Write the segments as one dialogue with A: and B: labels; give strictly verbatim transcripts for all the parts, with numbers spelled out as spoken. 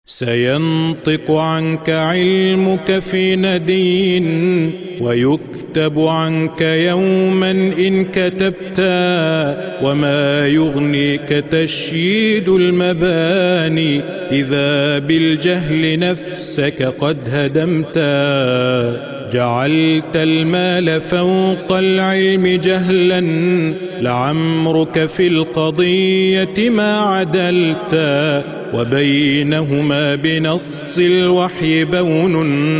A: سينطق عنك علمك في ندي ويكتب عنك يوما إن كتبتا، وما يغنيك تشييد المباني إذا بالجهل نفسك قد هدمتا. جعلت المال فوق العلم جهلا، لعمرك في القضية ما عدلتا، وبينهما بنص الوحي بون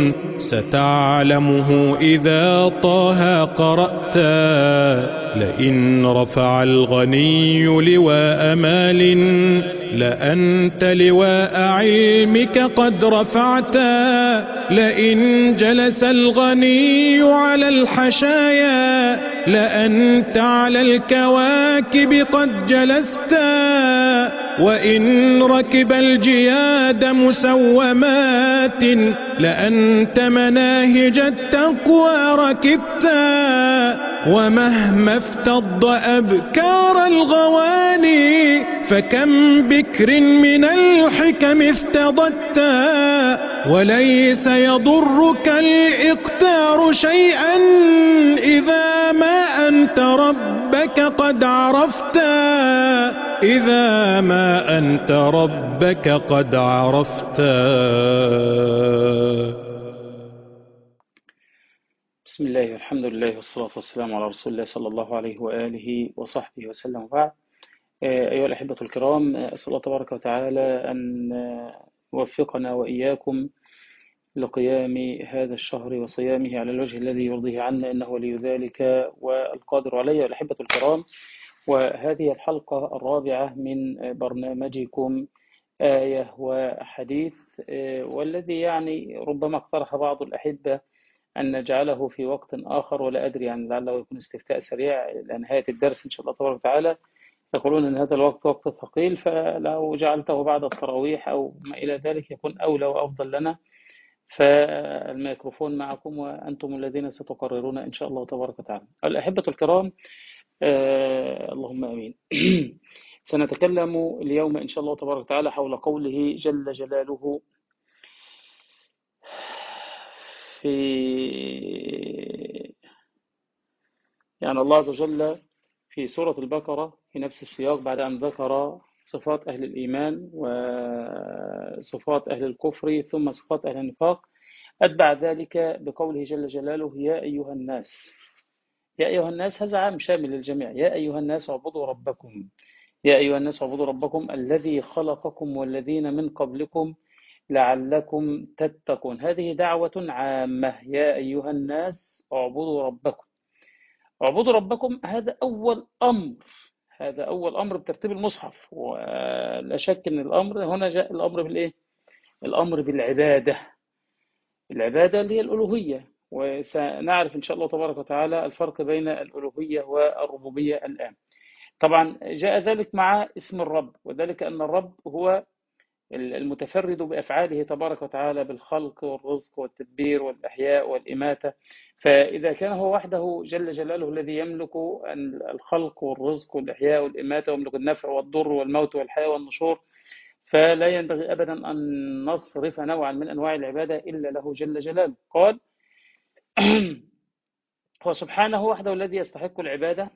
A: ستعلمه إذا طه قرأتا. لئن رفع الغني لواء مال، لأنت لواء علمك قد رفعتا. لئن جلس الغني على الحشايا، لأنت على الكواكب قد جلستا. وإن ركب الجياد مسومات، لأنت مناهج التقوى ركبتا. ومهما افتض أبكار الغواني، فكم بكر من الحكم افتضتا. وليس يضرك الإقتار شيئا إذا ما أنت ربك قد عرفتا. إذا ما أنت ربك قد عرفتا.
B: بسم الله والحمد لله والصلاة والسلام على رسول الله صلى الله عليه وآله وصحبه وسلم، وبعد. أيها الأحبة الكرام، أسأل الله تبارك وتعالى أن يوفقنا وإياكم لقيام هذا الشهر وصيامه على الوجه الذي يرضيه عنا، إنه ولي ذلك والقادر عليه. الأحبة الكرام، وهذه الحلقة الرابعة من برنامجكم آية وحديث، والذي يعني ربما اقترح بعض الأحبة أن نجعله في وقت آخر، ولا أدري، يعني لعله يكون استفتاء سريع لنهاية الدرس إن شاء الله تبارك وتعالى. يقولون أن هذا الوقت وقت ثقيل، فلو جعلته بعد التراويح أو ما إلى ذلك يكون أولى وأفضل لنا. فالميكروفون معكم وأنتم الذين ستقررون إن شاء الله تبارك وتعالى. الأحبة الكرام، آه اللهم أمين. سنتكلم اليوم إن شاء الله تبارك وتعالى حول قوله جل جلاله في يعني الله عز وجل في سورة البقرة في نفس السياق، بعد أن ذكر صفات أهل الإيمان وصفات أهل الكفر ثم صفات أهل النفاق، أتبع ذلك بقوله جل جلاله يا أيها الناس. يا أيها الناس هذا عام شامل للجميع. يا أيها الناس اعبدوا ربكم. يا أيها الناس اعبدوا ربكم الذي خلقكم والذين من قبلكم لعلكم تتقون. هذه دعوة عامة. يا أيها الناس اعبدوا ربكم. اعبدوا ربكم، هذا أول أمر. هذا أول أمر بترتيب المصحف، ولا شك أن الأمر هنا جاء الأمر بالإيه؟ الأمر بالعبادة. العبادة اللي هي الألوهية، وسنعرف إن شاء الله تبارك وتعالى الفرق بين الألوهية والربوبية الآن. طبعا جاء ذلك مع اسم الرب، وذلك أن الرب هو المتفرد بأفعاله تبارك وتعالى بالخلق والرزق والتدبير والإحياء والإماتة. فإذا كان هو وحده جل جلاله الذي يملك الخلق والرزق والإحياء والإماتة ويملك النفع والضر والموت والحياة والنشور، فلا ينبغي أبدا أن نصرف نوعا من أنواع العبادة إلا له جل جلاله. قال هو سبحانه وحده الذي يستحق العبادة.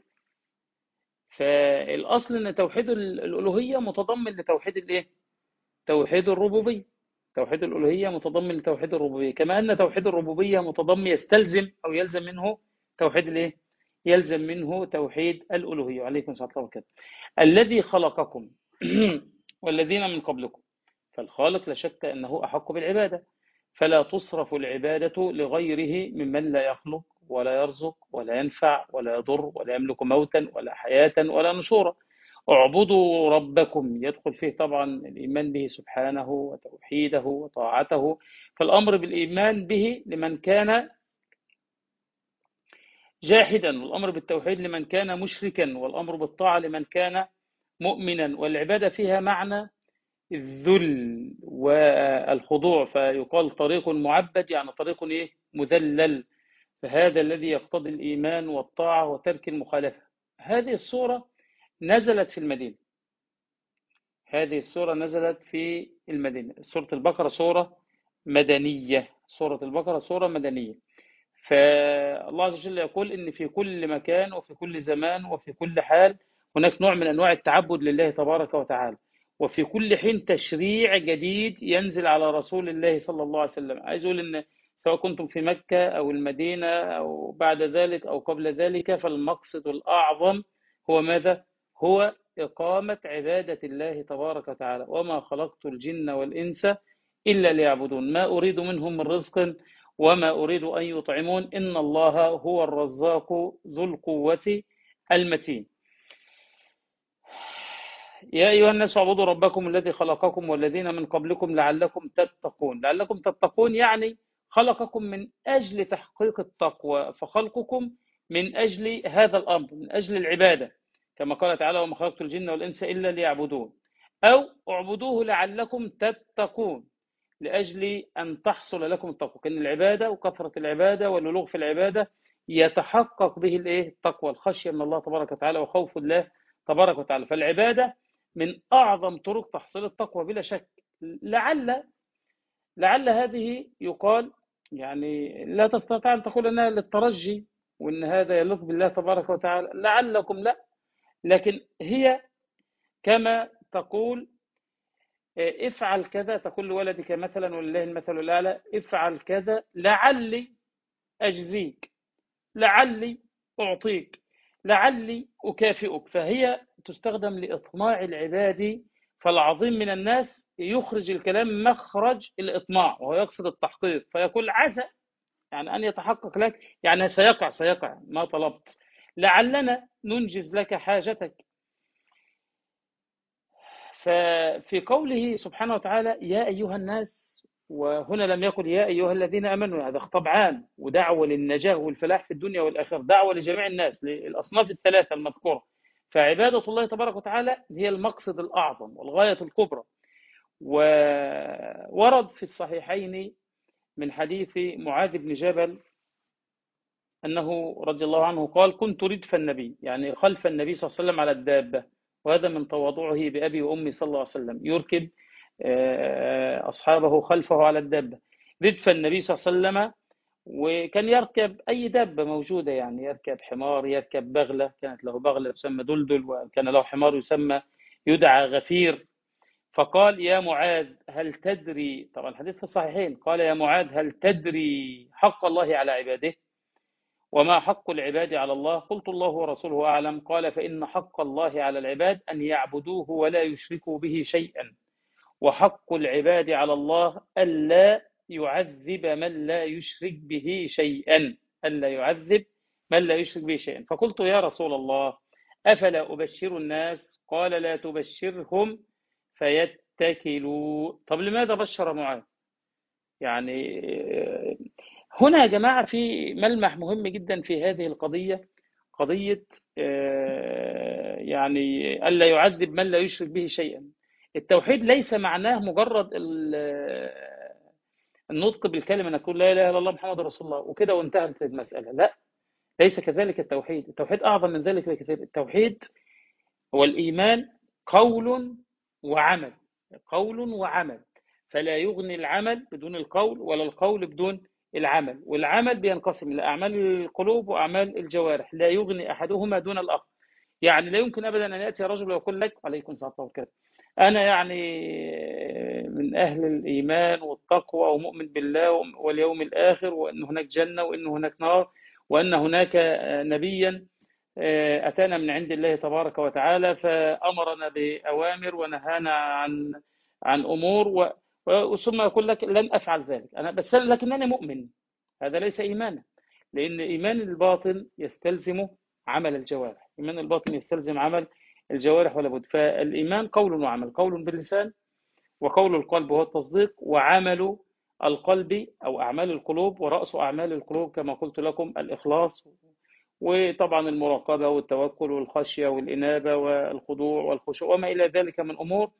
B: فالأصل أن توحيد الألوهية متضمن لتوحيد الإيه؟ توحيد الربوبية. توحيد الألوهية متضمن لتوحيد الربوبية، كما أن توحيد الربوبية متضمن يستلزم أو يلزم منه توحيد الإيه؟ يلزم منه توحيد الألوهية. عليكم السلام ورحمة الله وبركاته. الذي خلقكم والذين من قبلكم، فالخالق لا شك أنه أحق بالعبادة، فلا تصرف العبادة لغيره ممن لا يخلق ولا يرزق ولا ينفع ولا يضر ولا يملك موتا ولا حياة ولا نشورا. اعبدوا ربكم يدخل فيه طبعا الإيمان به سبحانه وتوحيده وطاعته، فالأمر بالإيمان به لمن كان جاحدا، والأمر بالتوحيد لمن كان مشركا، والأمر بالطاعة لمن كان مؤمنا. والعبادة فيها معنى الذل والخضوع، فيقال طريق معبد يعني طريق إيه؟ مذلل. فهذا الذي يقتضي الإيمان والطاعة وترك المخالفة. هذه السورة نزلت في المدينة. هذه السورة نزلت في المدينة. سورة البقرة سورة مدنية، سورة البقرة سورة مدنية. فالله عز وجل يقول إن في كل مكان وفي كل زمان وفي كل حال هناك نوع من أنواع التعبد لله تبارك وتعالى، وفي كل حين تشريع جديد ينزل على رسول الله صلى الله عليه وسلم. عايز أقول إن سواء كنتم في مكة أو المدينة أو بعد ذلك أو قبل ذلك، فالمقصد الأعظم هو ماذا؟ هو إقامة عبادة الله تبارك وتعالى. وما خلقت الجن والإنس إلا ليعبدون ما أريد منهم من رزق وما أريد أن يطعمون إن الله هو الرزاق ذو القوة المتين. يا أيها الناس اعبدوا ربكم الذي خلقكم والذين من قبلكم لعلكم تتقون. لعلكم تتقون يعني خلقكم من أجل تحقيق التقوى، فخلقكم من أجل هذا الأمر، من أجل العبادة، كما قال تعالى وما خلقت الجن والإنس إلا ليعبدون، أو اعبدوه لعلكم تتقون، لأجل أن تحصل لكم التقوى. كأن العبادة وكثرة العبادة والبلوغ في العبادة يتحقق به الايه؟ التقوى، الخشية من الله تبارك وتعالى وخوف الله تبارك وتعالى. فالعبادة من أعظم طرق تحصيل التقوى بلا شك. لعل لعل هذه يقال يعني لا تستطيع أن تقول أنها للترجي وأن هذا يليق بالله تبارك وتعالى، لعلكم لا، لكن هي كما تقول افعل كذا، تقول لولدك مثلا ولله المثل الأعلى افعل كذا لعلي أجزيك، لعلي أعطيك، لعلي أكافئك. فهي تستخدم لإطماع العباد، فالعظيم من الناس يخرج الكلام مخرج الإطماع وهو يقصد التحقيق، فيقول عسى يعني أن يتحقق لك، يعني سيقع سيقع ما طلبت، لعلنا ننجز لك حاجتك. ففي قوله سبحانه وتعالى يا أيها الناس، وهنا لم يقل يا أيها الذين آمنوا، هذا خطاب عام ودعوة للنجاة والفلاح في الدنيا والآخرة، دعوة لجميع الناس للأصناف الثلاثة المذكورة. فعبادة الله تبارك وتعالى هي المقصد الأعظم والغاية الكبرى. وورد في الصحيحين من حديث معاذ بن جبل أنه رضي الله عنه قال كنت ردف النبي، يعني خلف النبي صلى الله عليه وسلم على الدابة، وهذا من تواضعه بأبي وأمي صلى الله عليه وسلم، يركب أصحابه خلفه على الدابة. ردف النبي صلى الله عليه وسلم، وكان يركب أي دابة موجودة، يعني يركب حمار، يركب بغلة، كانت له بغلة تسمى دلدل، وكان له حمار يسمى يدعى غفير. فقال يا معاذ هل تدري، طبعا الحديث في الصحيحين، قال يا معاذ هل تدري حق الله على عباده وما حق العباد على الله؟ قلت الله ورسوله أعلم. قال فإن حق الله على العباد أن يعبدوه ولا يشركوا به شيئا، وحق العباد على الله ألا يعذب من لا يشرك به شيئا، ألا يعذب من لا يشرك به شيئا. فقلت يا رسول الله أفلا أبشر الناس؟ قال لا تبشرهم فيتكلوا. طب لماذا بشر معاذ؟ يعني هنا يا جماعة في ملمح مهم جدا في هذه القضية، قضية يعني ألا يعذب من لا يشرك به شيئا. التوحيد ليس معناه مجرد النطق بالكلمة، أن تقول لا إله إلا الله محمد رسول الله وكده وانتهت المسألة، لا، ليس كذلك. التوحيد التوحيد أعظم من ذلك بكثير. التوحيد هو الإيمان قول وعمل، قول وعمل، فلا يغني العمل بدون القول ولا القول بدون العمل. والعمل بينقسم إلى أعمال القلوب وأعمال الجوارح، لا يغني أحدهما دون الآخر. يعني لا يمكن أبدا أن يأتي رجل ويقول لك عليكم السلام وكذا أنا يعني من أهل الإيمان والتقوى ومؤمن بالله واليوم الآخر وأن هناك جنة وأن هناك نار وأن هناك نبيا أتانا من عند الله تبارك وتعالى فأمرنا بأوامر ونهانا عن عن أمور، ثم يقول لك لن أفعل ذلك أنا بس لكنني مؤمن. هذا ليس إيمانا، لأن إيمان الباطن يستلزم عمل الجوارح، إيمان الباطن يستلزم عمل الجوارح ولا بد. فالإيمان قول وعمل، قول باللسان، وقول القلب هو التصديق، وعمل القلب أو أعمال القلوب، ورأس أعمال القلوب كما قلت لكم الإخلاص، وطبعا المراقبة والتوكل والخشية والإنابة والخضوع والخشوع وما إلى ذلك من أمور،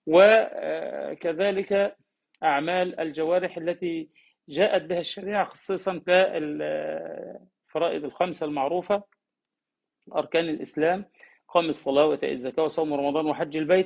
B: وكذلك أعمال الجوارح التي جاءت بها الشريعة، خصيصا كالفرائض الخمسة المعروفة، أركان الإسلام، قام الصلاة وإيتاء الزكاة وصوم رمضان وحج البيت.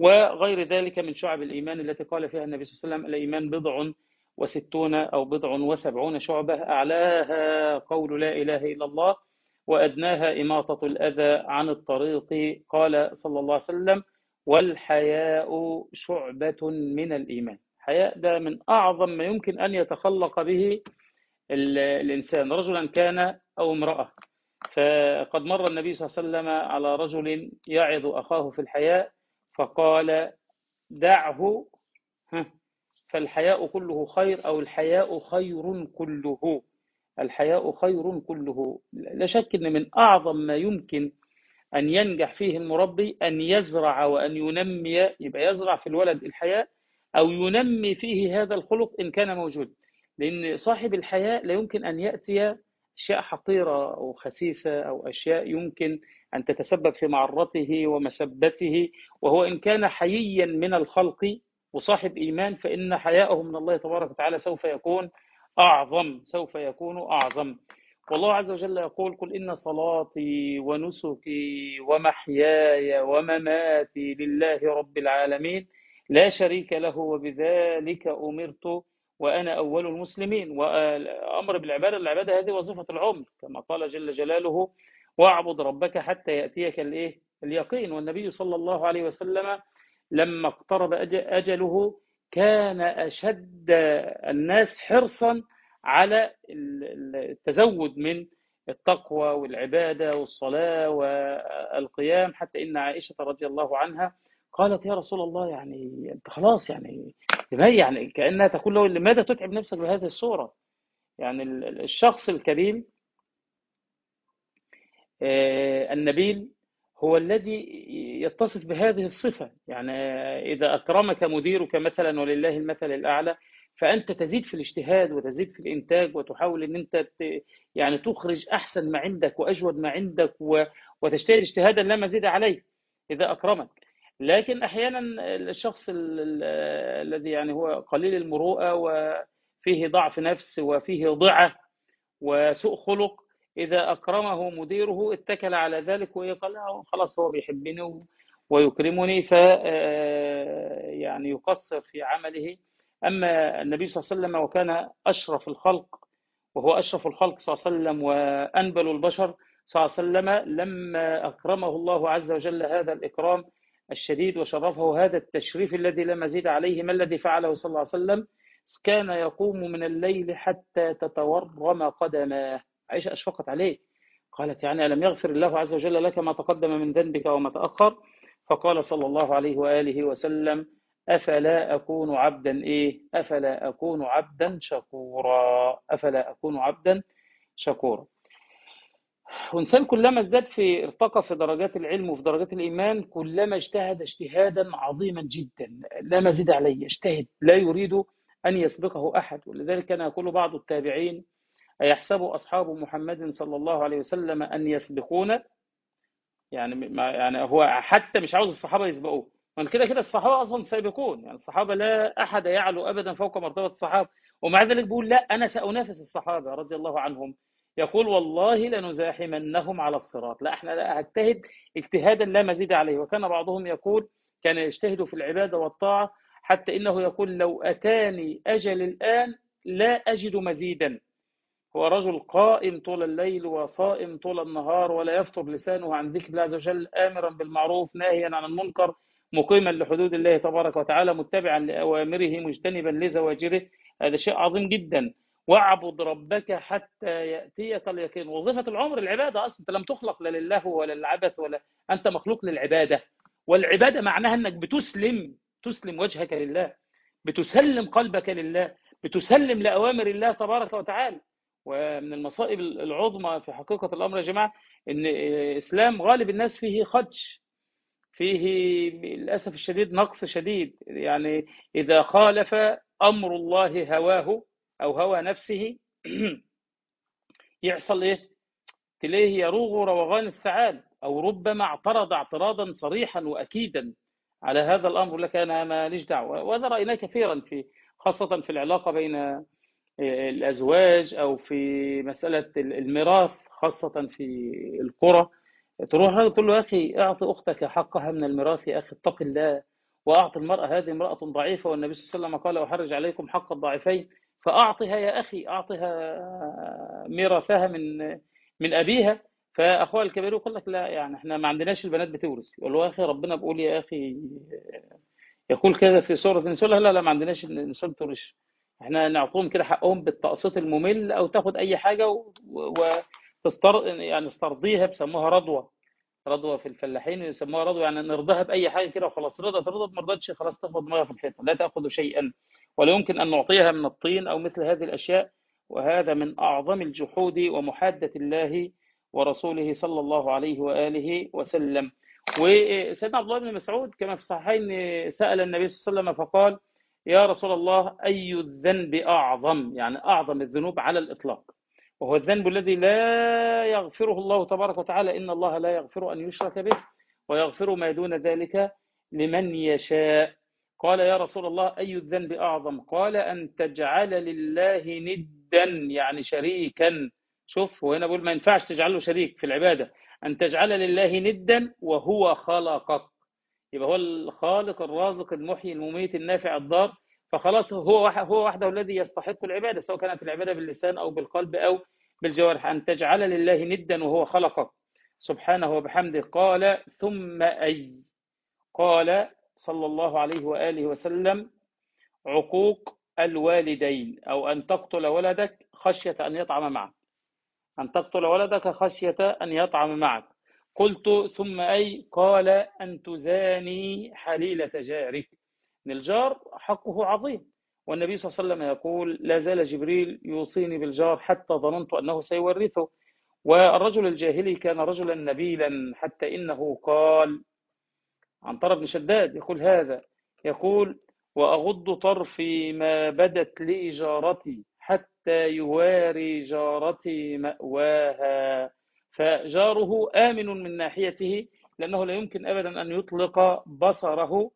B: وغير ذلك من شعب الإيمان التي قال فيها النبي صلى الله عليه وسلم: الإيمان بضع وستون أو بضع وسبعون شعبة، أعلاها قول لا إله إلا الله، وأدناها إماطة الأذى عن الطريق. قال صلى الله عليه وسلم: والحياء شعبة من الإيمان. الحياء ده من أعظم ما يمكن أن يتخلق به الإنسان، رجلا كان أو امرأة. فقد مر النبي صلى الله عليه وسلم على رجل يعظ أخاه في الحياء فقال: دعه فالحياء كله خير، أو الحياء خير كله. الحياء خير كله. لا شك أن من أعظم ما يمكن أن ينجح فيه المربي أن يزرع وأن ينمي، يبقى يزرع في الولد الحياء أو ينمي فيه هذا الخلق إن كان موجود. لأن صاحب الحياء لا يمكن أن يأتي أشياء حقيرة أو خسيسة أو أشياء يمكن أن تتسبب في معرته ومسبته، وهو إن كان حييا من الخلق وصاحب إيمان فإن حياءه من الله تبارك وتعالى سوف يكون أعظم، سوف يكون أعظم. والله عز وجل يقول: قل إن صلاتي ونسكي ومحياي ومماتي لله رب العالمين لا شريك له وبذلك أمرت وأنا أول المسلمين. وأمر بالعبادة، العبادة هذه وظيفة العمر كما قال جل جلاله: واعبد ربك حتى يأتيك الإيه؟ اليقين. والنبي صلى الله عليه وسلم لما اقترب أجله كان أشد الناس حرصا على التزود من التقوى والعبادة والصلاة والقيام، حتى إن عائشة رضي الله عنها قالت: يا رسول الله، يعني أنت خلاص، يعني يعني كأنها تقول له: لماذا تتعب نفسك بهذه الصورة؟ يعني الشخص الكريم النبيل هو الذي يتصف بهذه الصفة. يعني إذا أكرمك مديرك مثلا ولله المثل الأعلى، فأنت تزيد في الاجتهاد وتزيد في الإنتاج وتحاول أن أنت يعني تخرج أحسن ما عندك وأجود ما عندك وتجتهد اجتهادا لا مزيد عليه إذا أكرمك. لكن أحيانا الشخص الذي يعني هو قليل المروءة وفيه ضعف نفس وفيه ضعة وسوء خلق، إذا أكرمه مديره اتكل على ذلك وقال: خلاص هو بيحبني ويكرمني، ف يعني يقصر في عمله. أما النبي صلى الله عليه وسلم وكان أشرف الخلق، وهو أشرف الخلق صلى الله عليه وسلم وأنبل البشر صلى الله عليه وسلم، لما أكرمه الله عز وجل هذا الإكرام الشديد وشرفه هذا التشريف الذي لا مزيد عليه، ما الذي فعله صلى الله عليه وسلم؟ كان يقوم من الليل حتى تتورم قدماه. عائشة أشفقت عليه، قالت: يعني ألم يغفر الله عز وجل لك ما تقدم من ذنبك وما تأخر؟ فقال صلى الله عليه وآله وسلم: أفلا أكون عبدا إيه؟ أفلا أكون عبدا شكورا. أفلا أكون عبدا شكورا. وإنسان كلما ازداد في ارتقى في درجات العلم وفي درجات الإيمان كلما اجتهد اجتهادا عظيما جدا لا مزيد عليه، يجتهد لا يريد أن يسبقه أحد. ولذلك كان يقول بعض التابعين: أيحسب أصحاب محمد صلى الله عليه وسلم أن يسبقون؟ يعني ما يعني هو حتى مش عاوز الصحابة يسبقوه، من كده كده الصحابة أصلا سابقون، يعني الصحابة لا أحد يعلو أبدا فوق مرتبة الصحابة، ومع ذلك بيقول: لا، أنا سأنافس الصحابة رضي الله عنهم. يقول: والله لنزاحمنهم على الصراط. لا، احنا لا هجتهد اجتهادا لا مزيد عليه. وكان بعضهم يقول كان يجتهد في العبادة والطاعة حتى إنه يقول: لو أتاني أجل الآن لا أجد مزيدا. هو رجل قائم طول الليل وصائم طول النهار ولا يفتر لسانه عن ذكر الله عز وجل، آمرا بالمعروف ناهيا عن المنكر، مقيما لحدود الله تبارك وتعالى، متبعا لأوامره مجتنبا لزواجره. هذا شيء عظيم جدا. واعبد ربك حتى يأتيك اليقين. وظيفة العمر العبادة أصلا. أنت لم تخلق لا لله ولا للعبث، ولا أنت مخلوق للعبادة. والعبادة معناها أنك بتسلم تسلم وجهك لله، بتسلم قلبك لله، بتسلم لأوامر الله تبارك وتعالى. ومن المصائب العظمى في حقيقة الأمر يا جماعة إن إسلام غالب الناس فيه خدش، فيه للأسف الشديد نقص شديد. يعني إذا خالف أمر الله هواه أو هوى نفسه يحصل إيه؟ تلاقيه يروغ روغان الثعالب، أو ربما اعترض اعتراضا صريحا وأكيدا على هذا الأمر، لك أنا ماليش دعوة. وهذا رأيناه كثيرا في خاصة في العلاقة بين الأزواج أو في مسألة الميراث، خاصة في القرى. تروح تقول له: يا أخي اعطي أختك حقها من الميراث، يا أخي اتق الله وأعطي المرأة، هذه امرأة ضعيفة والنبي صلى الله عليه وسلم قال أحرج عليكم حق الضعيفين، فأعطها يا أخي، أعطها ميراثها من من أبيها. فأخوها الكبير يقول لك لا، يعني احنا ما عندناش البنات بتورث. يقول له يا أخي ربنا بيقول يا أخي، يقول كذا في سورة النساء، لا لا لا ما عندناش النساء بتورث، احنا نعطوهم كده حقهم بالتقسيط الممل، أو تاخد أي حاجة وتستر يعني استرضيها، بسموها رضوة. رضوة في الفلاحين يسموها رضوة، يعني نرضاها بأي حاجة كده وخلاص، رضت رضت، ما رضتش خلاص تخبط دماغها في الحيطة، لا تأخذ شيئا، ولا يمكن أن نعطيها من الطين أو مثل هذه الأشياء. وهذا من أعظم الجحود ومحادة الله ورسوله صلى الله عليه وآله وسلم. وسيدنا عبد الله بن مسعود كما في الصحيحين سأل النبي صلى الله عليه وسلم فقال يا رسول الله أي الذنب أعظم، يعني أعظم الذنوب على الإطلاق، وهو الذنب الذي لا يغفره الله تبارك وتعالى، إن الله لا يغفر أن يشرك به ويغفر ما دون ذلك لمن يشاء. قال يا رسول الله أي الذنب أعظم؟ قال أن تجعل لله ندا، يعني شريكا. شوف، وهنا بقول ما ينفعش تجعله شريك في العبادة، أن تجعل لله ندا وهو خلقك. يبقى هو الخالق الرازق المحيي المميت النافع الضار، فخلاص هو هو وحده الذي يستحق العبادة، سواء كانت العبادة باللسان أو بالقلب أو بالجوارح. أن تجعل لله ندا وهو خلقك سبحانه وبحمده. قال ثم أي؟ قال صلى الله عليه وآله وسلم عقوق الوالدين، أو أن تقتل ولدك خشية أن يطعم معك، أن تقتل ولدك خشية أن يطعم معك. قلت ثم أي؟ قال أن تزاني حليلة جارك. إن الجار حقه عظيم، والنبي صلى الله عليه وسلم يقول لا زال جبريل يوصيني بالجار حتى ظننت أنه سيورثه. والرجل الجاهلي كان رجلا نبيلا، حتى إنه قال عن طرف بن شداد يقول هذا، يقول وأغض طرفي ما بدت لي جارتي حتى يواري جارتي مأواها. فجاره آمن من ناحيته، لأنه لا يمكن أبدا أن يطلق بصره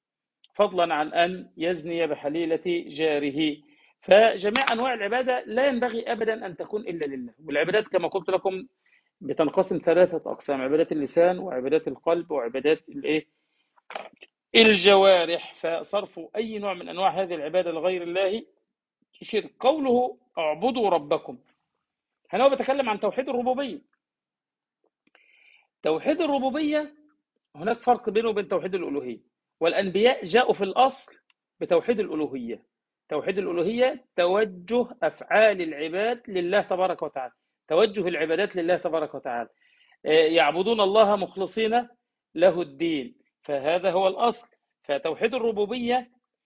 B: فضلا عن أن يزني بحليلة جاره. فجميع أنواع العبادة لا ينبغي أبدا أن تكون إلا لله. والعبادات كما قلت لكم بتنقسم ثلاثة أقسام: عبادات اللسان وعبادات القلب وعبادات الإيه الجوارح. فصرف أي نوع من أنواع هذه العبادة لغير الله شرك. قوله اعبدوا ربكم، هنا هو بيتكلم عن توحيد الربوبية. توحيد الربوبية هناك فرق بينه وبين توحيد الألوهية، والأنبياء جاءوا في الأصل بتوحيد الألوهية. توحيد الألوهية توجه أفعال العباد لله تبارك وتعالى، توجه العبادات لله تبارك وتعالى، يعبدون الله مخلصين له الدين، فهذا هو الأصل. فتوحيد الربوبية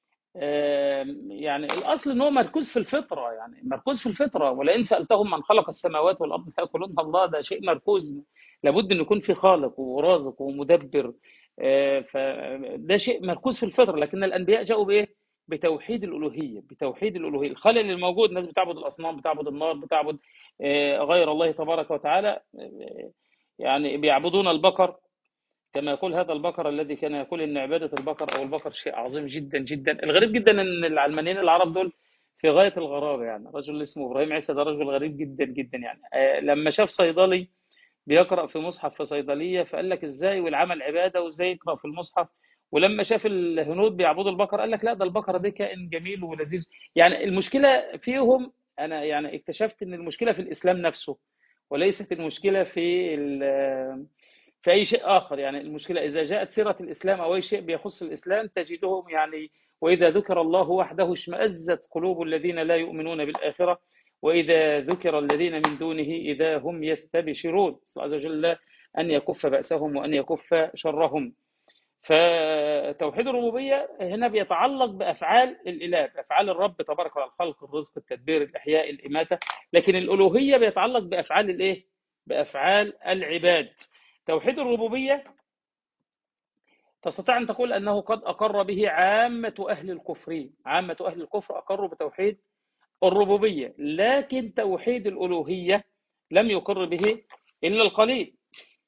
B: يعني الأصل أنه مركوز في الفطرة، يعني مركوز في الفطرة. ولئن سألتهم من خلق السماوات والأرض فيقولون الله، ده شيء مركوز، لابد أن يكون في خالق ورازق ومدبر، فده شيء مركوز في الفطرة. لكن الأنبياء جاءوا بإيه؟ بتوحيد الألوهية، بتوحيد الألوهية. الخلل الموجود، الناس بتعبد الأصنام، بتعبد النار، بتعبد غير الله تبارك وتعالى، يعني بيعبدون البقر، كما يقول هذا البقر الذي كان يقول ان عباده البقر او البقر شيء عظيم جدا جدا. الغريب جدا ان العلمانيين العرب دول في غايه الغرابه، يعني رجل اسمه ابراهيم عيسى ده رجل غريب جدا جدا. يعني آه لما شاف صيدلي بيقرا في مصحف في صيدليه فقال لك ازاي والعمل عباده وازاي يقرا في المصحف. ولما شاف الهنود بيعبدوا البقر قال لك لا، ده البقره دي كائن جميل ولذيذ. يعني المشكله فيهم، انا يعني اكتشفت ان المشكله في الاسلام نفسه، وليست المشكله في في أي شيء آخر. يعني المشكلة إذا جاءت سيرة الإسلام أو أي شيء بيخص الإسلام تجدهم يعني وإذا ذكر الله وحده اشمأزت قلوب الذين لا يؤمنون بالآخرة وإذا ذكر الذين من دونه إذا هم يستبشرون. الله عز وجل أن يكف بأسهم وأن يكف شرهم. فتوحيد الربوبية هنا بيتعلق بأفعال الإله، بأفعال الرب تبارك وتعالى، الخلق، الرزق، التدبير، الإحياء، الإماتة. لكن الألوهية بيتعلق بأفعال الإيه؟ بأفعال العباد. توحيد الربوبية تستطيع أن تقول أنه قد أقر به عامة أهل الكفر، عامة أهل الكفر أقروا بتوحيد الربوبية، لكن توحيد الألوهية لم يقر به إلا القليل.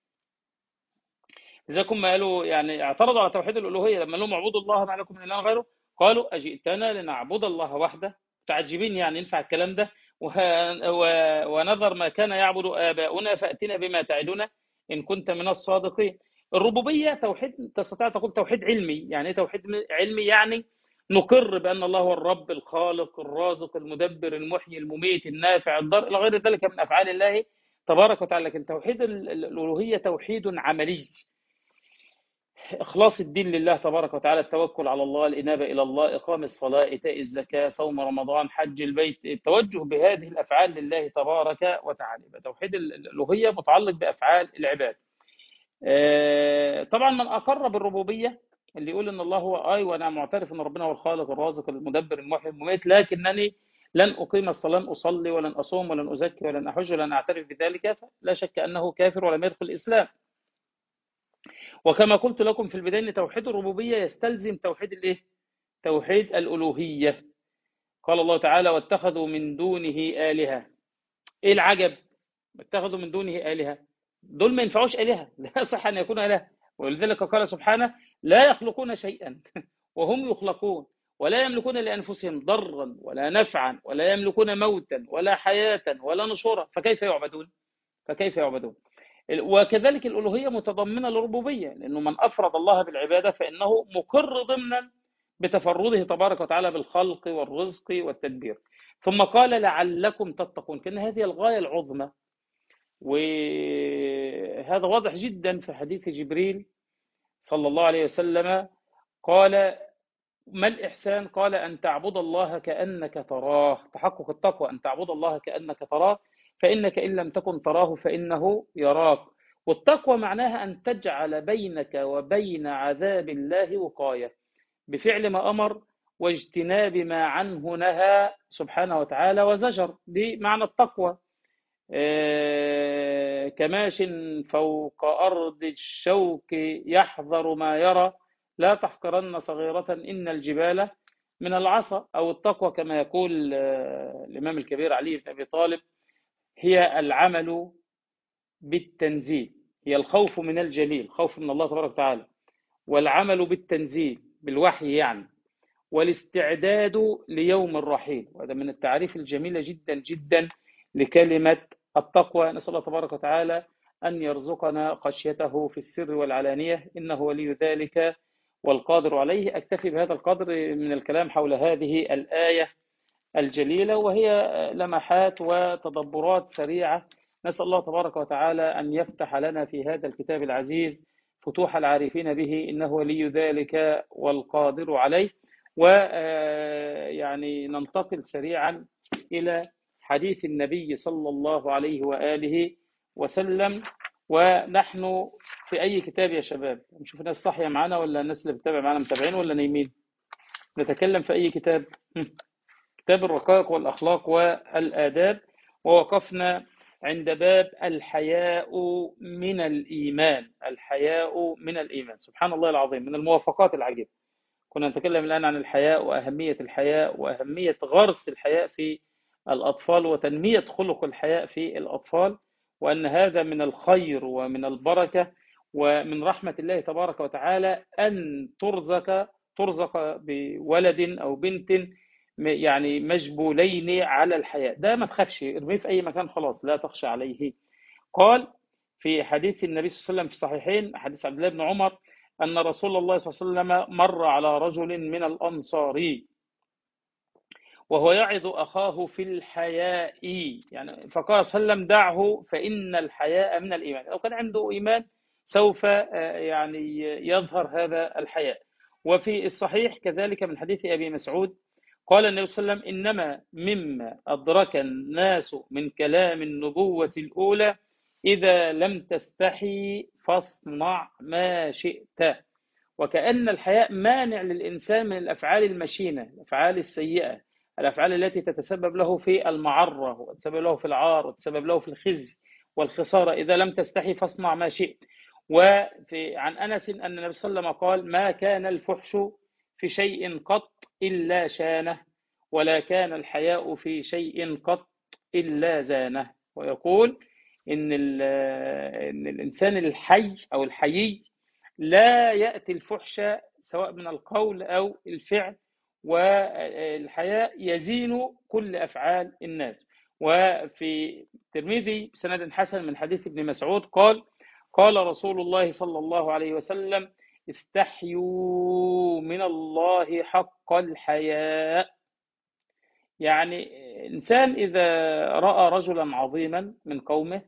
B: إذا كما قالوا يعني اعترضوا على توحيد الألوهية لما لهم اعبدوا الله ما لكم من إله غيره، قالوا أجئتنا لنعبد الله وحده؟ متعجبين يعني ينفع الكلام ده؟ ونذر ما كان يعبد آباؤنا فأتنا بما تعدنا إن كنت من الصادقين. الربوبية توحيد تستطيع تقول توحيد علمي. يعني ايه توحيد علمي؟ يعني نقر بأن الله هو الرب الخالق الرازق المدبر المحيي المميت النافع الضار إلى غير ذلك من أفعال الله تبارك وتعالى. لكن توحيد الألوهية توحيد عملي، إخلاص الدين لله تبارك وتعالى، التوكل على الله، الإنابة إلى الله، إقام الصلاة، إيتاء الزكاة، صوم رمضان، حج البيت، التوجه بهذه الأفعال لله تبارك وتعالى. توحيد الألوهية متعلق بأفعال العباد. طبعا من أقر بالربوبية اللي يقول إن الله هو آي وأنا معترف إن ربنا هو الخالق الرازق المدبر المحيي المميت، لكنني لن أقيم الصلاة، لن أصلي ولن أصوم ولن أزكي ولن أحج ولن أعترف بذلك، لا شك أنه كافر ولم يدخل الإسلام. وكما قلت لكم في البداية أن توحيد الربوبية يستلزم توحيد الإيه؟ توحيد الألوهية. قال الله تعالى واتخذوا من دونه آلهة. إيه العجب؟ اتخذوا من دونه آلهة، دول ما ينفعوش آلهة، لا يصح أن يكون آلهة. ولذلك قال سبحانه لا يخلقون شيئا وهم يخلقون ولا يملكون لأنفسهم ضرا ولا نفعا ولا يملكون موتا ولا حياة ولا نشورا، فكيف يعبدون؟ فكيف يعبدون؟ وكذلك الألوهية متضمنة للربوبية، لأنه من أفرد الله بالعبادة فإنه مقر ضمنا بتفرده تبارك وتعالى بالخلق والرزق والتدبير. ثم قال لعلكم تتقون، كأن هذه الغاية العظمى. وهذا واضح جدا في حديث جبريل صلى الله عليه وسلم. قال ما الإحسان؟ قال أن تعبد الله كأنك تراه. تحقق التقوى أن تعبد الله كأنك تراه، فإنك إن لم تكن تراه فإنه يراك. والتقوى معناها أن تجعل بينك وبين عذاب الله وقاية بفعل ما أمر واجتناب ما عنه نهى سبحانه وتعالى وزجر. دي معنى التقوى. كماش فوق أرض الشوك يحذر ما يرى لا تحقرن صغيرة إن الجبال من العصا. أو التقوى كما يقول الإمام الكبير علي بن أبي طالب هي العمل بالتنزيل، هي الخوف من الجليل، خوف من الله تبارك وتعالى، والعمل بالتنزيل بالوحي يعني، والاستعداد ليوم الرحيل. وهذا من التعريف الجميلة جدا جدا لكلمة التقوى. نسأل الله تبارك وتعالى أن يرزقنا خشيته في السر والعلانية، إنه ولي ذلك والقادر عليه. أكتفي بهذا القدر من الكلام حول هذه الآية الجليلة، وهي لمحات وتدبرات سريعة. نسأل الله تبارك وتعالى أن يفتح لنا في هذا الكتاب العزيز فتوح العارفين به، إنه ولي ذلك والقادر عليه. ويعني ننتقل سريعا إلى حديث النبي صلى الله عليه وآله وسلم. ونحن في أي كتاب يا شباب؟ نشوف الناس صاحية معنا ولا الناس اللي بتتابع معنا متابعين ولا نايمين؟ نتكلم في أي كتاب؟ كتاب الرقائق والأخلاق والآداب. ووقفنا عند باب الحياء من الإيمان. الحياء من الإيمان، سبحان الله العظيم، من الموافقات العجيبة. كنا نتكلم الآن عن الحياء وأهمية الحياء وأهمية غرس الحياء في الأطفال وتنمية خلق الحياء في الأطفال، وأن هذا من الخير ومن البركة ومن رحمة الله تبارك وتعالى أن ترزق ترزق بولد أو بنت يعني مجبولين على الحياء. ده ما تخافش، ارميه في أي مكان خلاص، لا تخشى عليه. قال في حديث النبي صلى الله عليه وسلم في الصحيحين، حديث عبد الله بن عمر، أن رسول الله صلى الله عليه وسلم مر على رجل من الأنصار وهو يعظ أخاه في الحياء، يعني فقال صلى الله عليه وسلم دعه فإن الحياء من الإيمان. لو كان عنده إيمان سوف يعني يظهر هذا الحياء. وفي الصحيح كذلك من حديث أبي مسعود قال النبي صلى الله عليه وسلم إنما مما أدرك الناس من كلام النبوة الأولى إذا لم تستحي فاصنع ما شئت. وكأن الحياء مانع للإنسان من الأفعال المشينة، الأفعال السيئة، الأفعال التي تتسبب له في المعرة وتتسبب له في العار وتتسبب له في الخزي والخسارة. إذا لم تستحي فاصنع ما شئت. وفي عن أنس أن النبي صلى الله عليه وسلم قال ما كان الفحش في شيء قط إلا شانه، ولا كان الحياء في شيء قط إلا زانه. ويقول إن, إن الإنسان الحي أو الحيي لا يأتي الفحش سواء من القول أو الفعل، والحياء يزين كل أفعال الناس. وفي الترمذي بسند حسن من حديث ابن مسعود قال قال رسول الله صلى الله عليه وسلم: استحيوا من الله حق الحياء. يعني إنسان إذا رأى رجلا عظيما من قومه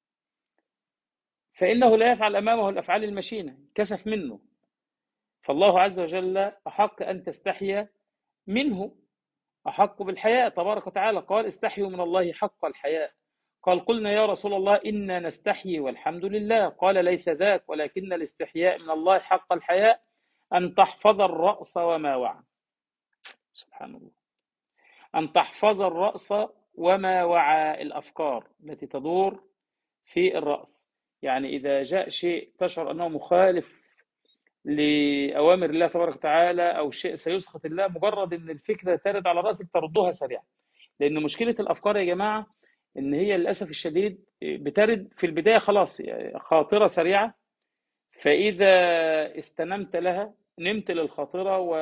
B: فإنه لا يفعل أمامه الأفعال المشينة، كسف منه، فالله عز وجل أحق أن تستحي منه، أحق بالحياء تبارك وتعالى. قال: استحيوا من الله حق الحياء. قال: قلنا يا رسول الله إنا نستحيي والحمد لله. قال: ليس ذاك، ولكن الاستحياء من الله حق الحياء أن تحفظ الرأس وما وعى. سبحان الله. أن تحفظ الرأس وما وعى، الأفكار التي تدور في الرأس. يعني إذا جاء شيء تشعر أنه مخالف لأوامر الله تبارك وتعالى أو شيء سيسخط الله، مجرد أن الفكرة ترد على رأسك تردها سريعا. لأن مشكلة الأفكار يا جماعة إن هي للأسف الشديد بترد في البداية خلاص خاطرة سريعة، فإذا استنمت لها نمت للخاطرة و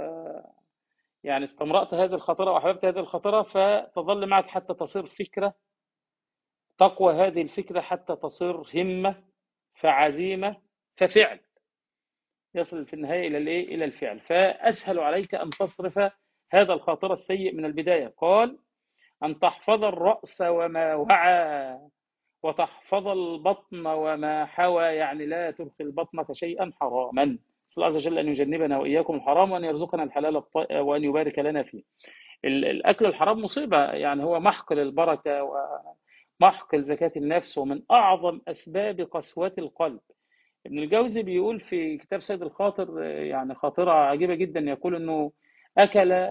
B: يعني استمرأت هذه الخاطرة وأحببت هذه الخاطرة، فتظل معك حتى تصير فكرة، تقوى هذه الفكرة حتى تصير همة، فعزيمة، ففعل، يصل في النهاية إلى الإيه؟ إلى الفعل. فأسهل عليك أن تصرف هذا الخاطر السيء من البداية. قال: أن تحفظ الرأس وما وعى وتحفظ البطن وما حوى، يعني لا تدخل بطنك شيئا حراما. نسأل الله عز وجل أن يجنبنا وإياكم الحرام، وأن يرزقنا الحلال وأن يبارك لنا فيه. الأكل الحرام مصيبة، يعني هو محق للبركة ومحق لزكاة النفس، ومن أعظم أسباب قسوة القلب. ابن الجوزي بيقول في كتاب سيد الخاطر يعني خاطرة عجيبة جدا، يقول أنه أكل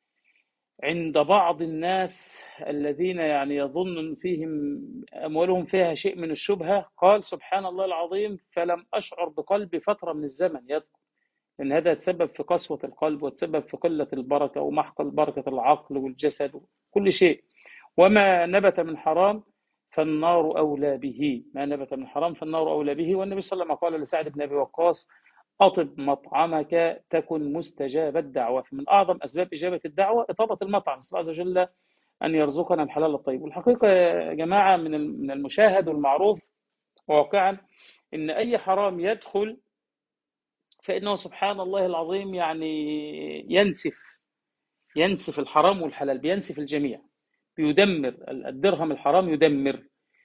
B: عند بعض الناس الذين يعني يظن فيهم أموالهم فيها شيء من الشبهة، قال: سبحان الله العظيم، فلم أشعر بقلبي فترة من الزمن يذكر، لأن هذا يتسبب في قسوة القلب وتسبب في قلة البركة ومحق البركة العقل والجسد وكل شيء. وما نبت من حرام فالنار أولى به، ما نبت من حرام فالنار أولى به. والنبي صلى الله عليه وسلم قال لسعد بن أبي وقاص: أطب مطعمك تكن مستجاب الدعوة. فمن أعظم أسباب إجابة الدعوة إطابة المطعم. نسأل الله عز وجل أن يرزقنا الحلال الطيب. والحقيقة يا جماعة من من المشاهد والمعروف واقعا إن أي حرام يدخل فإنه سبحان الله العظيم يعني ينسف ينسف الحرام والحلال، بينسف الجميع، بيدمر الدرهم الحرام، يدمر.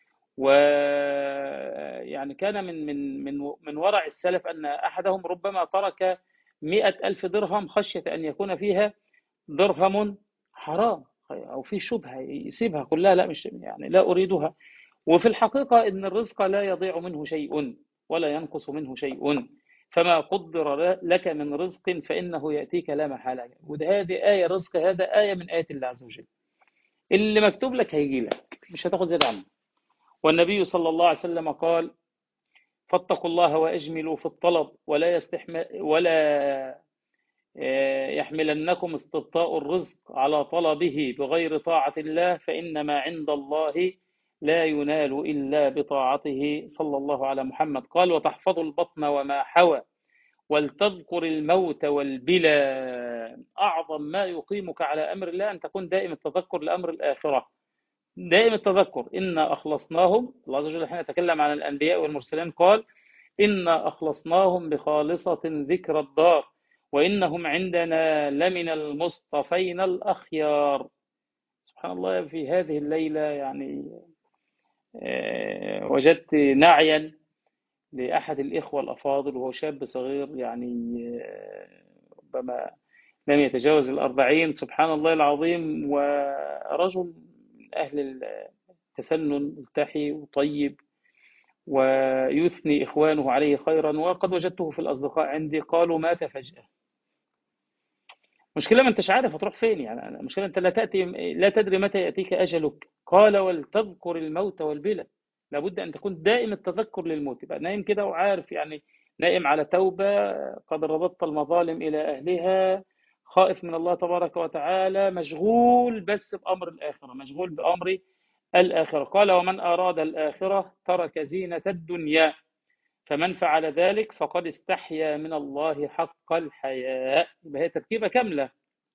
B: ويعني كان من من من من ورع السلف أن أحدهم ربما ترك مئة ألف درهم خشية أن يكون فيها درهم حرام أو في شبهة يسيبها كلها، لا مش يعني لا أريدها. وفي الحقيقة إن الرزق لا يضيع منه شيء ولا ينقص منه شيء، فما قدر لك من رزق فإنه يأتيك لا محالة. وده هذه آية رزق، هذا آية من آيات الله عز وجل، اللي مكتوب لك هيجي لك، مش هتاخد زيادة عنه. والنبي صلى الله عليه وسلم قال: فاتقوا الله وأجملوا في الطلب ولا يستحمل ولا يحملنكم استبطاء الرزق على طلبه بغير طاعة الله، فإنما عند الله لا ينال إلا بطاعته. صلى الله على محمد. قال: وتحفظوا البطن وما حوى ولتذكر الموت والبلا. أعظم ما يقيمك على أمر الله أن تكون دائم التذكر لأمر الآخرة، دائم التذكر. إنا أخلصناهم، الله عز وجل حين يتكلم عن الأنبياء والمرسلين قال: إنا أخلصناهم بخالصة ذكر الدار وإنهم عندنا لمن المصطفين الأخيار. سبحان الله. في هذه الليلة يعني وجدت نعيا لأحد الإخوة الأفاضل، وهو شاب صغير يعني ربما لم يتجاوز الأربعين، سبحان الله العظيم، ورجل من أهل التسنن ملتحي وطيب ويثني إخوانه عليه خيرا. وقد وجدته في الأصدقاء عندي قالوا: مات فجأة. مشكلة ما انتش عارف هتروح فين، يعني مشكلة انت لا تأتي لا تدري متى يأتيك أجلك. قال: ولتذكر الموت والبلى. لابد أن تكون دائم التذكر للموت. يبقى نايم كده وعارف، يعني نائم على توبة، قد ربطت المظالم إلى أهلها، خائف من الله تبارك وتعالى، مشغول بس بأمر الآخرة، مشغول بأمر الآخرة. قال: ومن أراد الآخرة ترك زينة الدنيا، فمن فعل ذلك فقد استحيا من الله حق الحياء. هي تركيبة كاملة.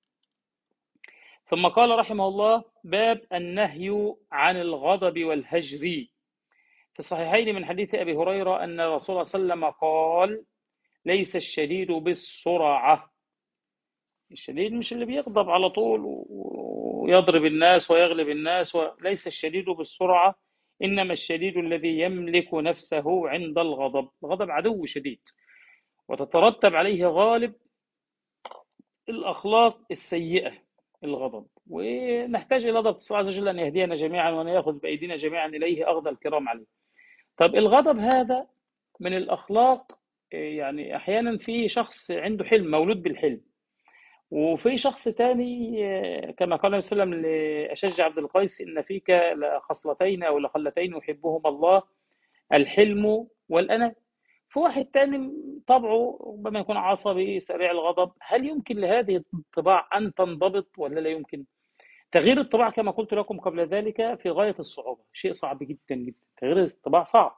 B: ثم قال رحمه الله: باب النهي عن الغضب والهجر. في الصحيحين من حديث أبي هريرة أن الرسول صلى الله عليه وسلم قال ليس الشديد بالسرعة. الشديد مش اللي بيغضب على طول ويضرب الناس ويغلب الناس، وليس الشديد بالسرعة، إنما الشديد الذي يملك نفسه عند الغضب. الغضب عدو شديد وتترتب عليه غالب الأخلاق السيئة الغضب، ونحتاج إلى ضبط الله عز وجل أن يهدينا جميعا وأن يأخذ بأيدينا جميعا إليه أخذ الكرام عليه. طب الغضب هذا من الأخلاق، يعني أحيانا في شخص عنده حلم، مولود بالحلم، وفي شخص تاني كما قال النبي صلى الله عليه وسلم لأشج عبد القيس إن فيك لخصلتين أو لخلتين يحبهما الله، الحلم والأناة. في واحد تاني طبعه ربما يكون عصبي سريع الغضب. هل يمكن لهذه الطباع أن تنضبط ولا لا يمكن؟ تغيير الطباع كما قلت لكم قبل ذلك في غاية الصعوبة، شيء صعب جدا جدا، تغيير الطباع صعب،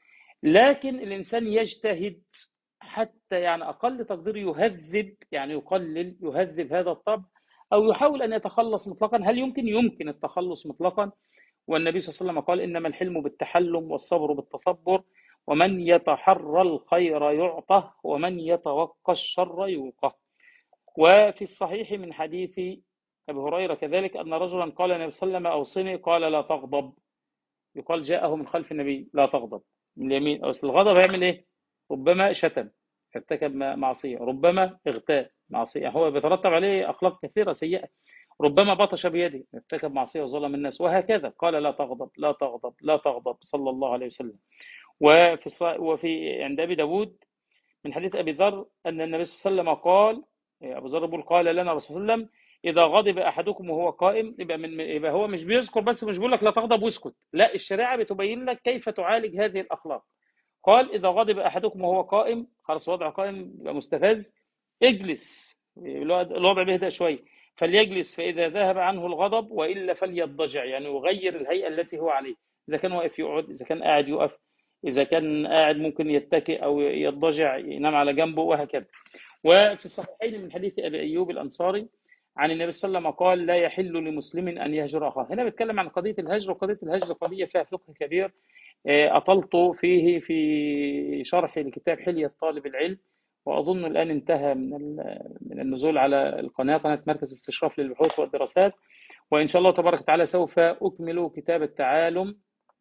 B: لكن الإنسان يجتهد حتى يعني أقل تقدير يهذب، يعني يقلل يهذب هذا الطبع أو يحاول أن يتخلص مطلقا. هل يمكن؟ يمكن التخلص مطلقا. والنبي صلى الله عليه وسلم قال إنما الحلم بالتحلم والصبر بالتصبر، ومن يتحرى الخير يعطه ومن يتوقى الشر يوقه. وفي الصحيح من حديث أبي هريرة كذلك أن رجلا قال النبي صلى الله عليه وسلم أوصني، قال لا تغضب. يقال جاءه من خلف النبي لا تغضب من اليمين. أصل الغضب هيعمل إيه؟ ربما شتم ارتكب معصية، ربما اغتاب معصية، هو بيترتب عليه أخلاق كثيرة سيئة، ربما بطش بيده ارتكب معصية وظلم الناس، وهكذا. قال لا تغضب لا تغضب لا تغضب صلى الله عليه وسلم. وفي الص... وفي عند أبي داود من حديث أبي ذر أن النبي صلى الله عليه وسلم قال، أبو ذر بيقول قال لنا الرسول صلى الله عليه وسلم إذا غضب أحدكم وهو قائم، يبقى, من... يبقى هو مش بيذكر بس، مش بيقول لك لا تغضب واسكت، لا، الشريعة بتبين لك كيف تعالج هذه الأخلاق. قال إذا غضب أحدكم وهو قائم، خلاص وضع قائم يبقى مستفز، اجلس، الوضع بيهدأ شوية، فليجلس فإذا ذهب عنه الغضب وإلا فليضجع، يعني يغير الهيئة التي هو عليه، إذا كان واقف يقعد، إذا كان قاعد يقف، إذا كان قاعد ممكن يتكئ أو يضجع ينام على جنبه وهكذا. وفي الصحيحين من حديث أبي أيوب الأنصاري عن النبي صلى الله عليه وسلم قال لا يحل لمسلم أن يهجر أخاه. هنا بيتكلم عن قضية الهجر، وقضية الهجر قضية فيها فقه كبير أطلت فيه في شرح لكتاب حلية طالب العلم، وأظن الآن انتهى من من النزول على القناة، قناة مركز استشراف للبحوث والدراسات. وإن شاء الله تبارك وتعالى سوف أكمل كتاب التعالم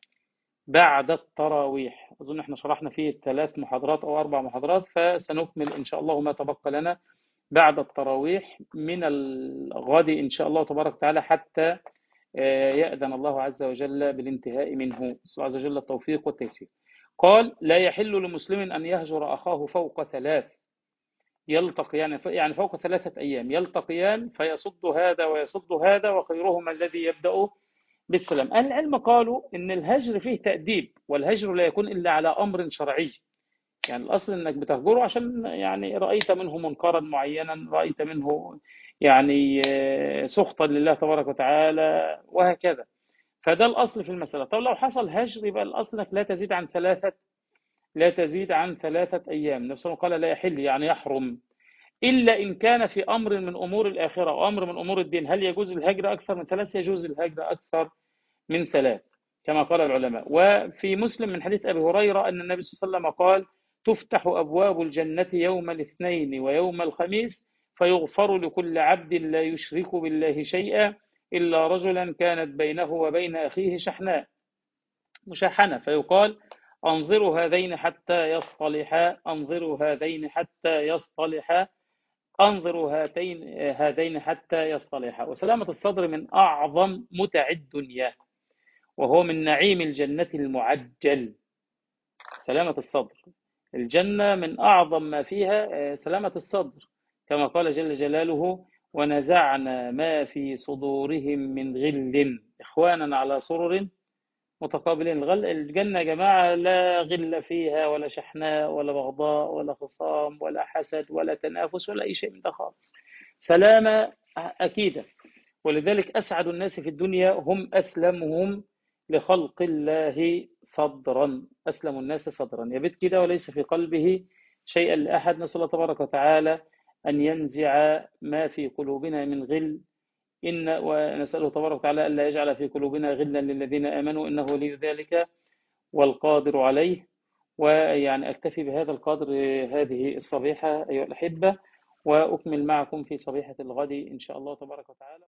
B: بعد التراويح. أظن احنا شرحنا فيه ثلاث محاضرات أو أربع محاضرات، فسنكمل إن شاء الله ما تبقى لنا بعد التراويح من الغد إن شاء الله تبارك وتعالى، حتى يأذن الله عز وجل بالانتهاء منه، الله عز وجل التوفيق والتيسير. قال لا يحل لمسلم أن يهجر أخاه فوق ثلاث، يلتقيان يعني فوق ثلاثة أيام، يلتقيان فيصد هذا ويصد هذا وخيرهما الذي يبدأ بالسلام. أهل العلم قالوا إن الهجر فيه تأديب، والهجر لا يكون إلا على أمر شرعي، يعني الأصل إنك بتهجره عشان يعني رأيت منه منكرا معينا، رأيت منه يعني سخطا لله تبارك وتعالى وهكذا، فده الأصل في المسألة. طب لو حصل هجر يبقى الأصل إنك لا تزيد عن ثلاثة لا تزيد عن ثلاثة أيام. نفسه قال لا يحل يعني يحرم، إلا إن كان في أمر من أمور الآخرة وأمر من أمور الدين. هل يجوز الهجر أكثر من ثلاث؟ يجوز الهجر أكثر من ثلاث كما قال العلماء. وفي مسلم من حديث أبي هريرة أن النبي صلى الله عليه وسلم قال تفتح أبواب الجنة يوم الاثنين ويوم الخميس فيغفر لكل عبد لا يشرك بالله شيئا إلا رجلا كانت بينه وبين أخيه شحناء مشاحنة، فيقال أنظروا هذين حتى يصطلحا، أنظروا هذين حتى يصطلحا، أنظروا هاتين هذين حتى يصطلحا. وسلامة الصدر من أعظم متع الدنيا، وهو من نعيم الجنة المعجل. سلامة الصدر، الجنة من أعظم ما فيها سلامة الصدر، كما قال جل جلاله ونزعنا ما في صدورهم من غل إخوانا على سرر متقابلين. الجنة يا جماعة لا غل فيها ولا شحناء ولا بغضاء ولا خصام ولا حسد ولا تنافس ولا أي شيء من ده خالص، سلامة أكيدة. ولذلك أسعد الناس في الدنيا هم أسلمهم لخلق الله صدرا، أسلم الناس صدرا، يبت كده وليس في قلبه شيئا لأحد. نسأل الله تبارك وتعالى أن ينزع ما في قلوبنا من غل، إن ونسأله تبارك وتعالى ألا يجعل في قلوبنا غلا للذين آمنوا إنه ولي ذلك والقادر عليه. ويعني أكتفي بهذا القدر هذه الصبيحة أيها الأحبة، وأكمل معكم في صبيحة الغد إن شاء الله تبارك وتعالى.